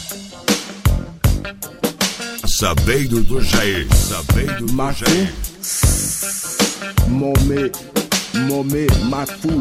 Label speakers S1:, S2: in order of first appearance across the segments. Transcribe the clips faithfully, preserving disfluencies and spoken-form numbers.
S1: Sabendo do Jair, sabendo do Jair.
S2: Momê, momê, mafu.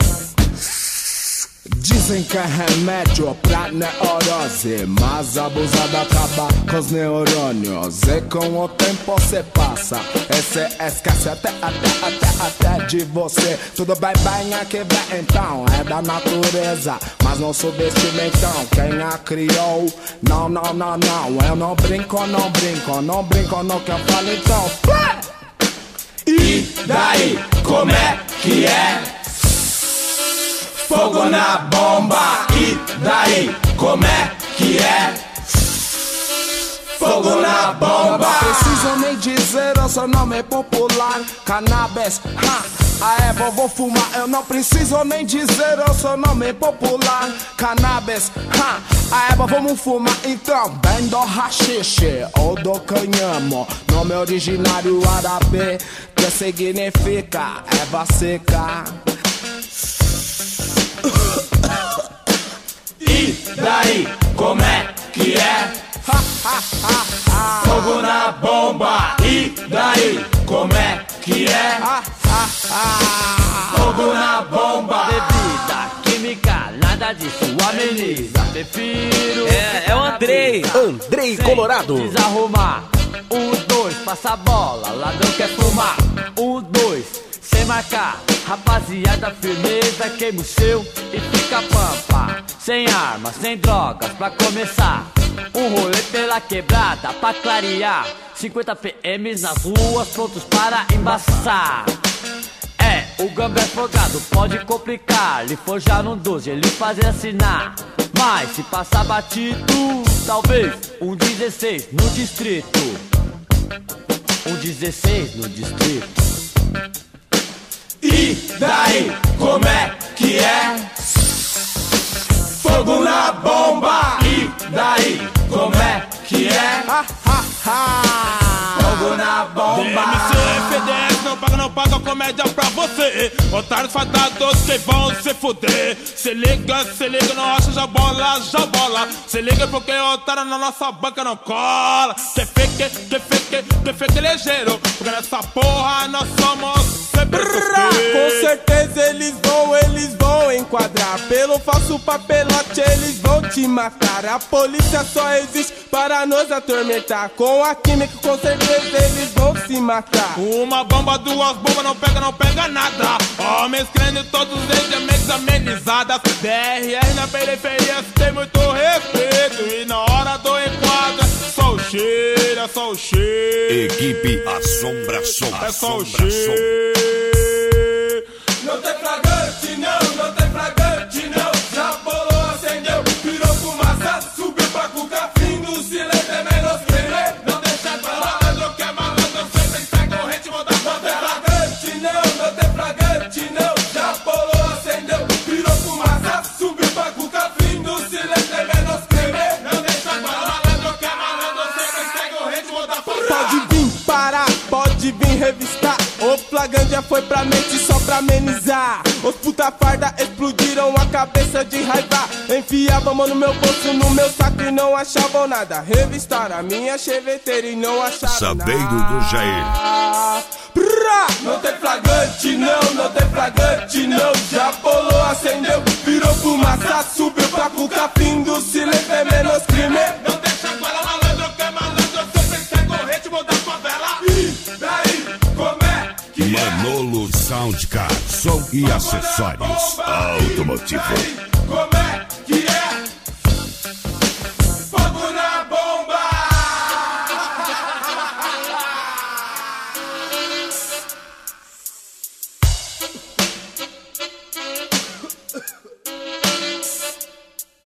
S2: Dizem que é remédio pra neurose, mas abusada acaba com os neurônios. E com o tempo cê passa, e cê esquece até, até, até, até de você. Tudo bem, bem, aqui vem então, é da natureza, mas não subestime então quem a criou. Não, não, não, não, eu não brinco, não brinco, não brinco no que eu falo então.
S3: E daí, como é que é? Fogo na bomba, e daí, como é que é? Fogo na bomba.
S2: Não preciso nem dizer o seu nome popular. Cannabis, ha, a erva eu vou fumar. Eu não preciso nem dizer o seu nome popular. Cannabis, ha, a erva vamos fumar. Então, bem do rachixe ou do canhamo. Nome originário árabe, que significa erva seca.
S3: E daí, como é que é? Fogo na bomba. E daí, como é que é? Fogo na bomba.
S4: Bebida química, nada disso ameniza. Prefiro.
S5: É, é o Andrei, Andrei Colorado.
S4: Desarrumar. Um, dois, passa a bola. Ladrão quer fumar. Um, dois, sem marcar. Rapaziada, firmeza, queima o seu e fica pampa. Sem armas, sem drogas, pra começar. Um rolê pela quebrada, pra clarear. Cinquenta P Ms nas ruas, prontos para embaçar. É, o gambé folgado pode complicar. Lhe forjar num doze, ele fazer assinar. Mas se passar batido, talvez um dezesseis no distrito. Um dezesseis no distrito.
S3: E daí, como é que é? Fogo na bomba. E daí, como é que é? Fogo na bomba.
S6: D M C, F D S, não paga, não paga comédia pra você. Otários fadados que vão se fuder. Se liga, se liga, não acha já bola, já bola. Se liga porque otário na nossa banca não cola. Que fique, que fique, que fique ligeiro. Porque nessa porra nós somos sempre
S7: com certeza eles vão, eles vão enquadrar. Pelo falso papelote eles vão te matar. A polícia só existe para nos atormentar. Com a química com certeza eles vão se matar.
S6: Uma bomba, duas bombas, não pega, não pega nada. Homens crendo todos eles mentes amenizadas. D R R na periferia tem muito respeito. E na hora do enquadro só o cheiro, é só o cheiro.
S1: Equipe Assombração.
S6: É só o cheiro.
S3: Não tem flagrante não, não tem flagrante não. Já bolou, acendeu, virou fumaça, subiu pra cuca, fim do silêncio é menos querer. Não deixa de falar, malandro que é malandro, sempre segue o ritmo da foto. Não tem flagrante não, não tem flagrante não. Já bolou, acendeu, virou fumaça, subiu pra cuca, fim do silêncio é menos querer. Não deixa de falar, malandro que é malandro, sempre segue o ritmo da foto.
S7: Pode vir parar, pode vir revistar. O flagrante já foi pra mente só pra amenizar. Os puta farda explodiram a cabeça de raiva. Enfiavam a mão no meu bolso, no meu saco e não achavam nada. Revistaram a minha cheveteira e não acharam
S1: Sabendo
S7: nada.
S1: Sabendo do Jair.
S3: Não tem flagrante não, não tem flagrante não. Já bolou, acendeu, virou fumaça, subiu pra cuca, fim do silêncio é menos crime. Não deixa agora malandro que é malandro, sempre segue o ritmo da favela. E daí, como é que é?
S1: Manolo Soundcar, som e acessórios automotivo.